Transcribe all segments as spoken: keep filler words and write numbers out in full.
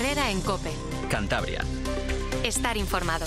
Herrera en COPE. Cantabria. Estar informado.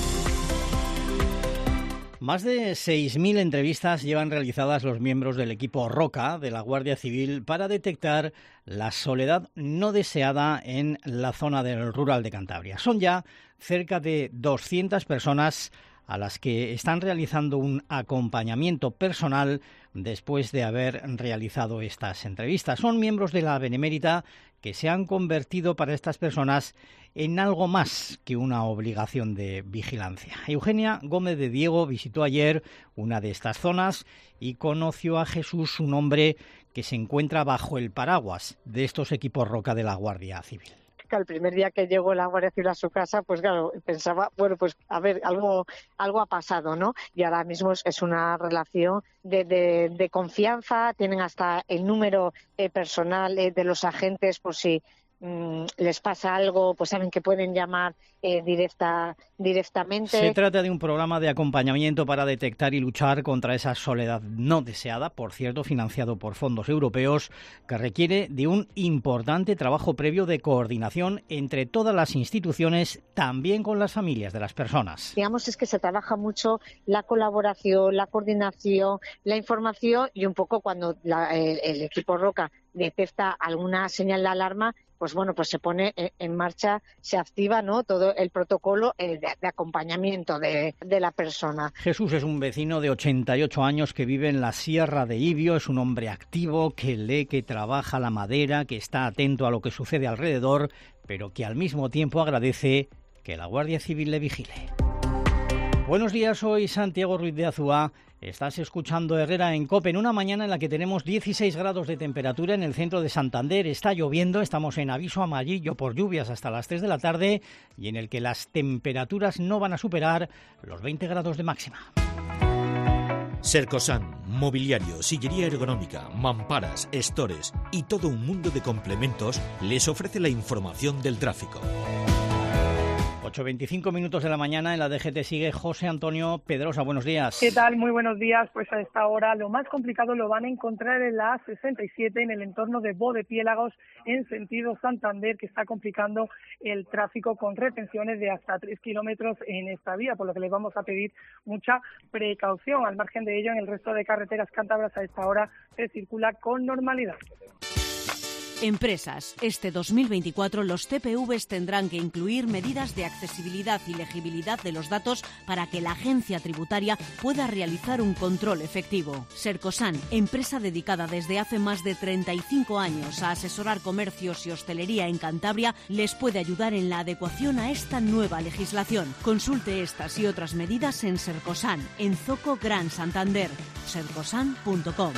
Más de seis mil entrevistas llevan realizadas los miembros del equipo Roca de la Guardia Civil para detectar la soledad no deseada en la zona del rural de Cantabria. Son ya cerca de doscientas personas a las que están realizando un acompañamiento personal después de haber realizado estas entrevistas. Son miembros de la Benemérita que se han convertido para estas personas en algo más que una obligación de vigilancia. Eugenia Gómez de Diego visitó ayer una de estas zonas y conoció a Jesús, un hombre que se encuentra bajo el paraguas de estos equipos Roca de la Guardia Civil. El primer día que llegó la Guardia Civil a su casa, pues claro, pensaba, bueno, pues a ver, algo algo ha pasado, ¿no? Y ahora mismo es, es una relación de, de, de confianza, tienen hasta el número eh, personal eh, de los agentes por si mmm, les pasa algo, pues saben que pueden llamar eh, directa directamente. Se trata de un programa de acompañamiento para detectar y luchar contra esa soledad no deseada, por cierto, financiado por fondos europeos, que requiere de un importante trabajo previo de coordinación entre todas las instituciones, también con las familias de las personas. Digamos, es que se trabaja mucho la colaboración, la coordinación, la información y un poco cuando la, el, el equipo Roca detecta alguna señal de alarma, pues bueno, pues se pone en marcha, se activa, ¿no?, todo el protocolo de, de acompañamiento de, de la persona. Jesús es un vecino de ochenta y ocho años que vive en la Sierra de Ibio. Es un hombre activo que lee, que trabaja la madera, que está atento a lo que sucede alrededor, pero que al mismo tiempo agradece que la Guardia Civil le vigile. Buenos días, soy Santiago Ruiz de Azúa. Estás escuchando Herrera en COPE en una mañana en la que tenemos dieciséis grados de temperatura en el centro de Santander. Está lloviendo, estamos en aviso amarillo por lluvias hasta las tres de la tarde y en el que las temperaturas no van a superar los veinte grados de máxima. Sercosan, mobiliario, sillería ergonómica, mamparas, estores y todo un mundo de complementos les ofrece la información del tráfico. ocho veinticinco minutos de la mañana, en la D G T sigue José Antonio Pedrosa. Buenos días. ¿Qué tal? Muy buenos días. Pues a esta hora lo más complicado lo van a encontrar en la A sesenta y siete, en el entorno de Bodepiélagos, en sentido Santander, que está complicando el tráfico con retenciones de hasta tres kilómetros en esta vía, por lo que les vamos a pedir mucha precaución. Al margen de ello, en el resto de carreteras cántabras a esta hora se circula con normalidad. Empresas. Este dos mil veinticuatro los T P Vs tendrán que incluir medidas de accesibilidad y legibilidad de los datos para que la agencia tributaria pueda realizar un control efectivo. Sercosan, empresa dedicada desde hace más de treinta y cinco años a asesorar comercios y hostelería en Cantabria, les puede ayudar en la adecuación a esta nueva legislación. Consulte estas y otras medidas en Sercosan, en Zoco Gran Santander. sercosan punto com.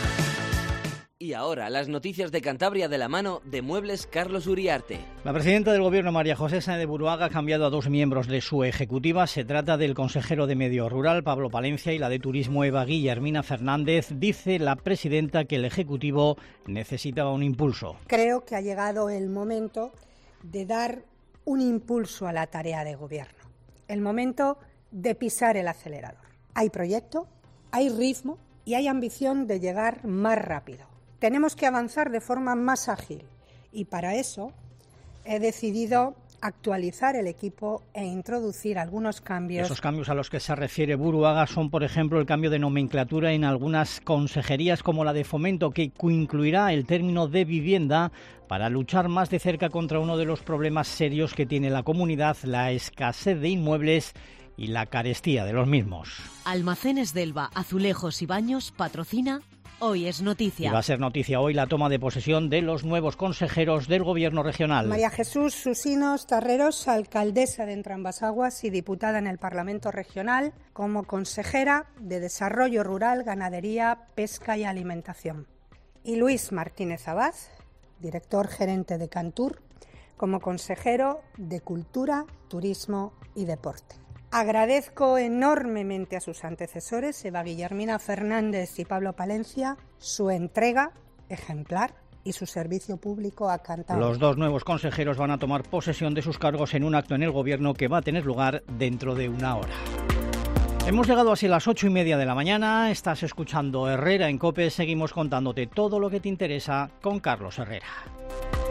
Y ahora, las noticias de Cantabria de la mano de Muebles Carlos Uriarte. La presidenta del Gobierno, María José Sáenz de Buruaga, ha cambiado a dos miembros de su ejecutiva. Se trata del consejero de Medio Rural, Pablo Palencia, y la de Turismo, Eva Guillermina Fernández. Dice la presidenta que el ejecutivo necesitaba un impulso. Creo que ha llegado el momento de dar un impulso a la tarea de gobierno. El momento de pisar el acelerador. Hay proyecto, hay ritmo y hay ambición de llegar más rápido. Tenemos que avanzar de forma más ágil y para eso he decidido actualizar el equipo e introducir algunos cambios. Esos cambios a los que se refiere Buruaga son, por ejemplo, el cambio de nomenclatura en algunas consejerías como la de Fomento, que incluirá el término de vivienda para luchar más de cerca contra uno de los problemas serios que tiene la comunidad, la escasez de inmuebles y la carestía de los mismos. Almacenes Delva, Azulejos y Baños patrocina Hoy es Noticia. Y va a ser noticia hoy la toma de posesión de los nuevos consejeros del Gobierno regional. María Jesús Susinos Tarreros, alcaldesa de Entrambas-Aguas y diputada en el Parlamento Regional, como consejera de Desarrollo Rural, Ganadería, Pesca y Alimentación. Y Luis Martínez Abad, director gerente de Cantur, como consejero de Cultura, Turismo y Deporte. Agradezco enormemente a sus antecesores, Eva Guillermina Fernández y Pablo Palencia, su entrega ejemplar y su servicio público a Cantabria. Los dos nuevos consejeros van a tomar posesión de sus cargos en un acto en el Gobierno que va a tener lugar dentro de una hora. Hemos llegado así a las ocho y media de la mañana. Estás escuchando Herrera en COPE. Seguimos contándote todo lo que te interesa con Carlos Herrera.